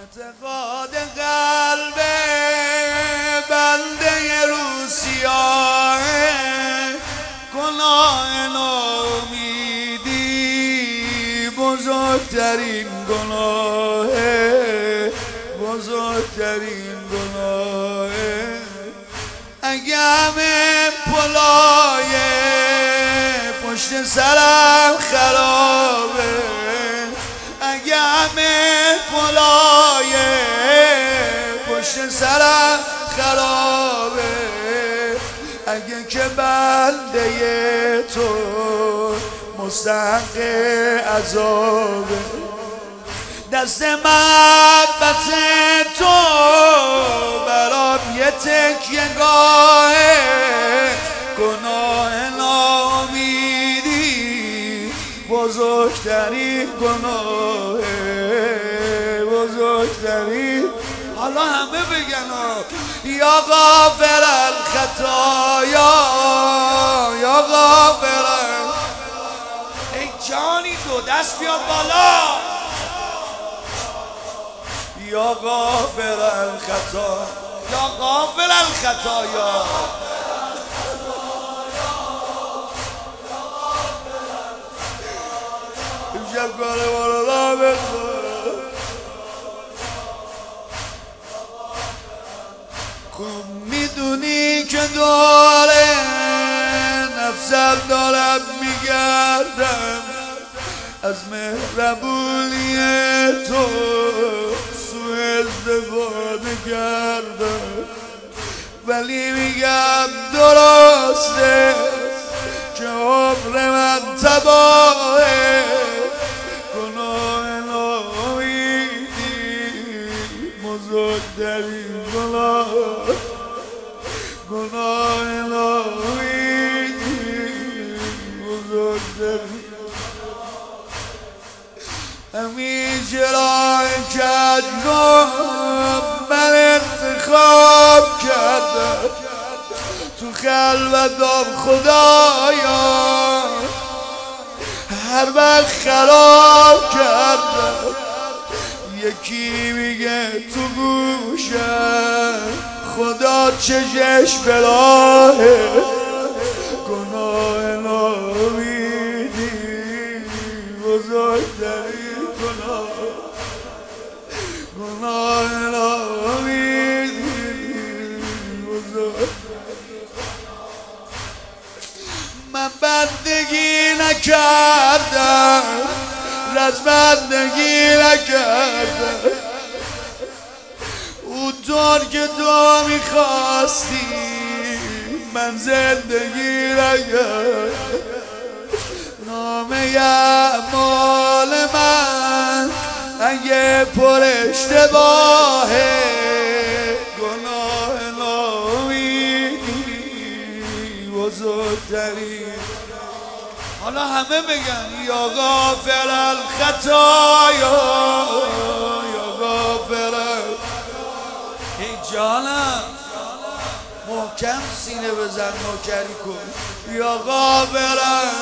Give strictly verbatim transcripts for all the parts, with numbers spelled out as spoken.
اعتقاد قلب بنده روسیاه گناه ناامیدی بزرگترین گناه بزرگترین گناه اگه همه پلای پشت سرم خرابه اگه همه پلای پشت سرم خرابه اگه که بنده تو مستحق عذابه دست محبت تو برام یه تکیه گاهه گناه ناامیدی بزرگترین گناه بزرگترین. حالا همه بگن یا غافر الخطایا یا غافر ای جانی تو دست بیا بالا یا غافر الخطا یا غافر الخطایا امشب کار ما رو را بخور خوب میدونی که داره نفسم دارم میگردم از مهربونی تو سوء استفاده کردم ولی میگم درسته که عمر من تباهه گناه ناامیدی بزرگترین گناه گناه ناامیدی بزرگترین همیشه راه کردم من انتخاب کردم تو خلوتم خدایا هر وقت خراب کردم یکی میگه تو گوشم خدا چشش براهه گناه ناامیدی بزرگترین گناه گناه ناامیدی بزرگ. من بندگی نکردم رزمندگی نکردم اونطور که تو میخواستی من زندگی نکردم نامه اعمال من اگه پر اشتباهه گناه ناامیدی بزرگترین. حالا همه بگن یا غافر الخطایا یا غافر ای جانم محکم سینه بزن نوکری کن یا غافر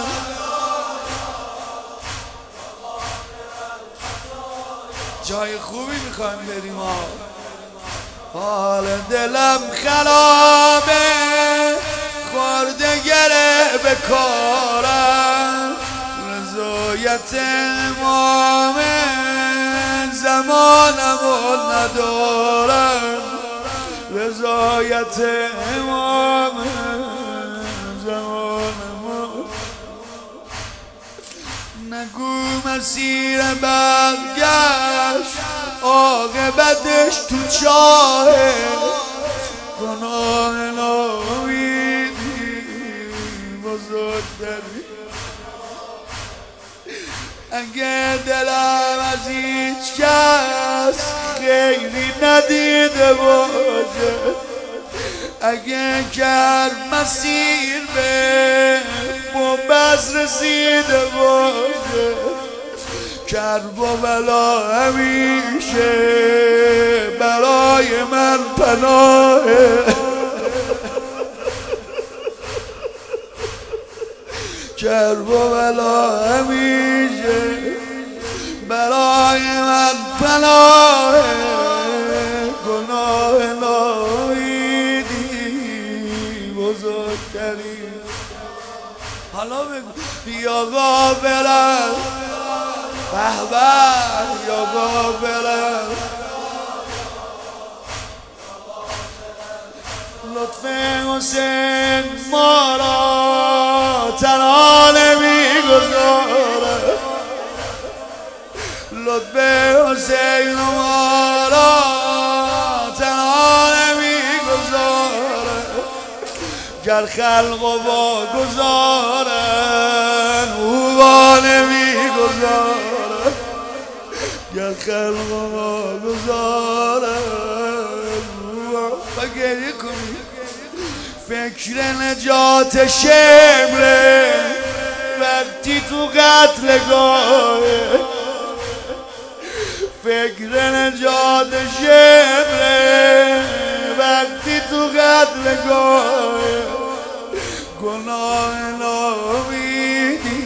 جای خوبی میخوایم بریم ها حال دلم خرابه خورده گره به کارم رضایت امام زمانم ندارم رضایت امام زمانم نگو مسیر برگشت عاقبتش تو چاهه گناه ناامیدی بزرگترین. اگه دلم از هیچ کس خیری ندیده باشه اگه کر مسیر به بومبز رسیده باشه کرب و بلا همیشه برای من پناهه کرب و بلا همیشه برای من پناهه یا غافلم به به یا غافلم لطف حسین ما را تنها نمیگذاره لطف حسین ما را تنها نمیگذاره گر خلق و واگذارن او با نمیگذاره گر خلق و واگذارن و گریه کنی فکر نجات شمره وقتی تو قتلگاهه فکر نجات شمره وقتی تو قتلگاهه گناه نامیدی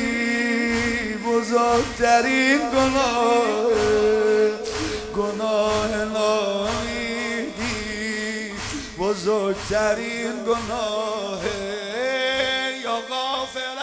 بزرگترین گناهه گناه نامیدی بزرگترین گناهه یا غافل